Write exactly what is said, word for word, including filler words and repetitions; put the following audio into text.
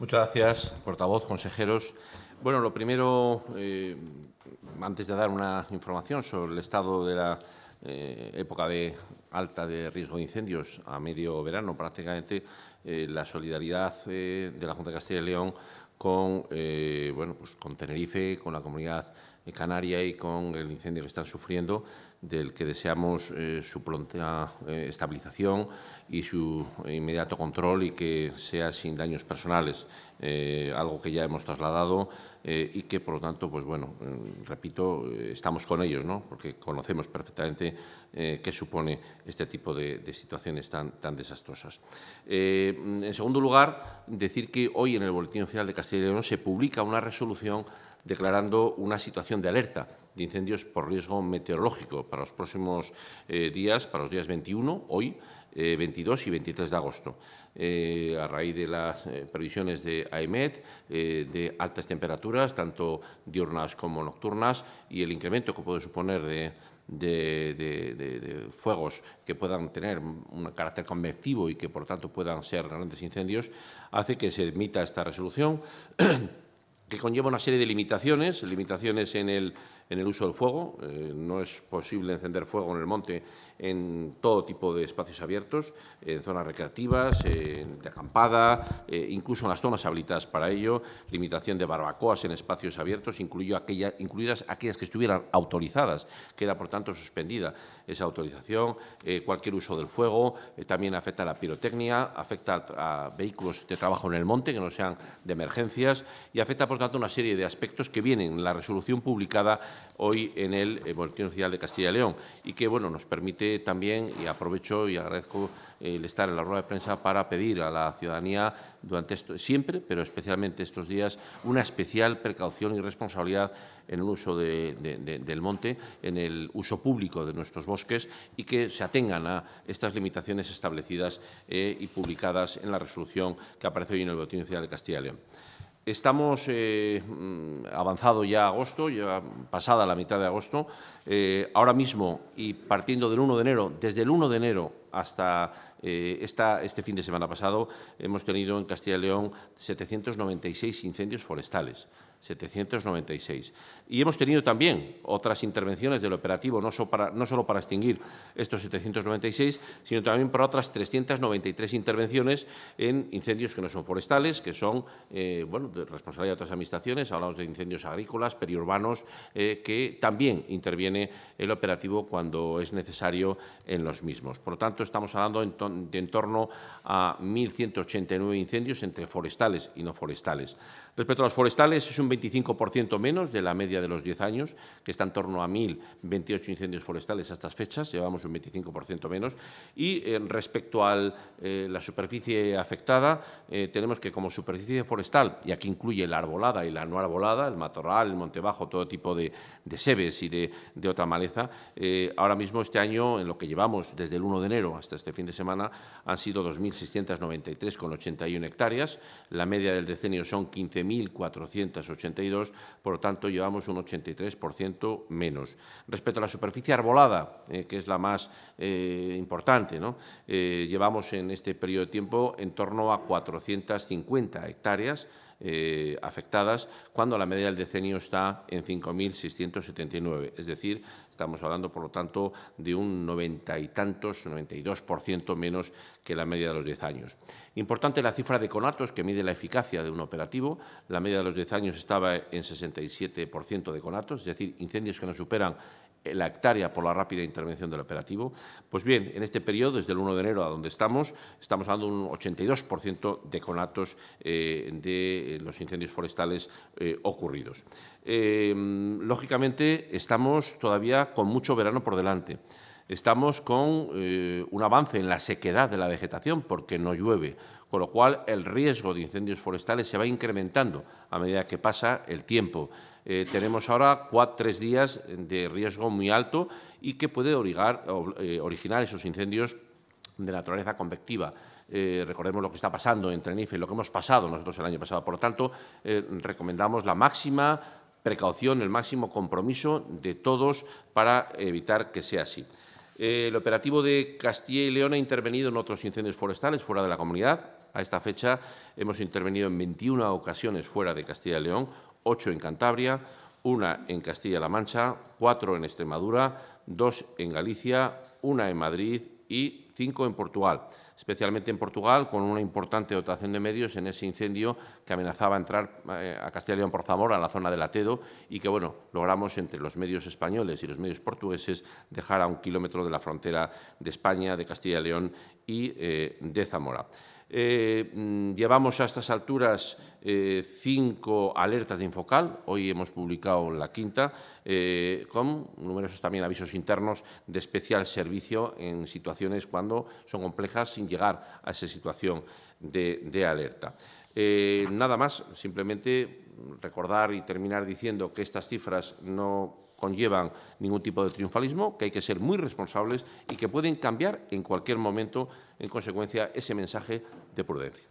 Muchas gracias, portavoz, consejeros. Bueno, lo primero, eh, antes de dar una información sobre el estado de la eh, época de alta de riesgo de incendios a medio verano, prácticamente eh, la solidaridad eh, de la Junta de Castilla y León con, eh, bueno, pues con Tenerife, con la Comunidad Canaria y con el incendio que están sufriendo, del que deseamos eh, su pronta eh, estabilización y su inmediato control y que sea sin daños personales, eh, algo que ya hemos trasladado eh, y que, por lo tanto, pues bueno, eh, repito, eh, estamos con ellos, ¿no? Porque conocemos perfectamente eh, qué supone este tipo de, de situaciones tan, tan desastrosas. Eh, en segundo lugar, decir que hoy en el Boletín Oficial de Castilla y León se publica una resolución declarando una situación de alerta de incendios por riesgo meteorológico para los próximos eh, días, para los días veintiuno, hoy, eh, veintidós y veintitrés de agosto, eh, a raíz de las eh, previsiones de AEMET, eh, de altas temperaturas, tanto diurnas como nocturnas, y el incremento que puede suponer de De, de, de, de fuegos que puedan tener un carácter convectivo y que, por tanto, puedan ser grandes incendios, hace que se emita esta resolución que conlleva una serie de limitaciones, limitaciones en el, en el uso del fuego. Eh, no es posible encender fuego en el monte en todo tipo de espacios abiertos, en zonas recreativas, eh, de acampada, eh, incluso en las zonas habilitadas para ello, limitación de barbacoas en espacios abiertos, incluyo aquella, incluidas aquellas que estuvieran autorizadas. Queda, por tanto, suspendida esa autorización. Eh, cualquier uso del fuego eh, también afecta a la pirotecnia, afecta a, a vehículos de trabajo en el monte que no sean de emergencias y afecta, por tanto, una serie de aspectos que vienen en la resolución publicada hoy en el eh, Boletín Oficial de Castilla y León y que, bueno, nos permite también, y aprovecho y agradezco eh, el estar en la rueda de prensa para pedir a la ciudadanía durante esto, siempre, pero especialmente estos días, una especial precaución y responsabilidad en el uso de, de, de, del monte, en el uso público de nuestros bosques y que se atengan a estas limitaciones establecidas eh, y publicadas en la resolución que aparece hoy en el Boletín Oficial de Castilla y León. Estamos eh, avanzado ya agosto, ya pasada la mitad de agosto. Eh, ahora mismo, y partiendo del uno de enero, desde el uno de enero hasta eh, esta, este fin de semana pasado, hemos tenido en Castilla y León setecientos noventa y seis incendios forestales. setecientos noventa y seis. Y hemos tenido también otras intervenciones del operativo, no solo, para, no solo para extinguir estos setecientos noventa y seis, sino también para otras trescientas noventa y tres intervenciones en incendios que no son forestales, que son eh, bueno, de responsabilidad de otras administraciones. Hablamos de incendios agrícolas, periurbanos, eh, que también interviene el operativo cuando es necesario en los mismos. Por lo tanto, estamos hablando en to de en torno a mil ciento ochenta y nueve incendios entre forestales y no forestales. Respecto a los forestales, es un veinticinco por ciento menos de la media de los diez años, que está en torno a mil veintiocho incendios forestales a estas fechas, llevamos un veinticinco por ciento menos. Y eh, respecto a eh, la superficie afectada, eh, tenemos que como superficie forestal, y aquí incluye la arbolada y la no arbolada, el matorral, el monte bajo, todo tipo de, de sebes y de, de otra maleza, eh, ahora mismo este año, en lo que llevamos desde el uno de enero hasta este fin de semana, han sido dos mil seiscientos noventa y tres coma ochenta y una hectáreas, la media del decenio son quince mil cuatrocientos ochenta y dos, por lo tanto, llevamos un ochenta y tres por ciento menos. Respecto a la superficie arbolada, eh, que es la más eh, importante, ¿no? eh, llevamos en este periodo de tiempo en torno a cuatrocientas cincuenta hectáreas eh, afectadas, cuando la media del decenio está en cinco mil seiscientos setenta y nueve, es decir, estamos hablando, por lo tanto, de un noventa y tantos, noventa y dos por ciento menos que la media de los diez años. Importante la cifra de conatos, que mide la eficacia de un operativo. La media de los diez años estaba en sesenta y siete por ciento de conatos, es decir, incendios que no superan la hectárea por la rápida intervención del operativo. Pues bien, en este periodo, desde el uno de enero a donde estamos, estamos hablando de un ochenta y dos por ciento de conatos eh, de los incendios forestales eh, ocurridos. Eh, lógicamente, estamos todavía con mucho verano por delante. Estamos con eh, un avance en la sequedad de la vegetación porque no llueve, con lo cual el riesgo de incendios forestales se va incrementando a medida que pasa el tiempo. Eh, tenemos ahora cuatro, tres días de riesgo muy alto y que puede origar, eh, originar esos incendios de naturaleza convectiva. Eh, recordemos lo que está pasando en Tenerife y lo que hemos pasado nosotros el año pasado. Por lo tanto, eh, recomendamos la máxima precaución, el máximo compromiso de todos para evitar que sea así. Eh, el operativo de Castilla y León ha intervenido en otros incendios forestales fuera de la comunidad. a esta fecha hemos intervenido en veintiuna ocasiones fuera de Castilla y León, ocho en Cantabria, una en Castilla-La Mancha, cuatro en Extremadura, dos en Galicia, una en Madrid y cinco en Portugal, especialmente en Portugal, con una importante dotación de medios en ese incendio que amenazaba entrar eh, a Castilla y León por Zamora, a la zona del Atedo, y que, bueno, logramos entre los medios españoles y los medios portugueses dejar a un kilómetro de la frontera de España, de Castilla y León y eh, de Zamora. Eh, llevamos a estas alturas eh, cinco alertas de Infocal, hoy hemos publicado la quinta, eh, con numerosos también avisos internos de especial servicio en situaciones cuando son complejas sin llegar a esa situación de, de alerta. Eh, nada más, simplemente recordar y terminar diciendo que estas cifras no conllevan ningún tipo de triunfalismo, que hay que ser muy responsables y que pueden cambiar en cualquier momento, en consecuencia, ese mensaje de prudencia.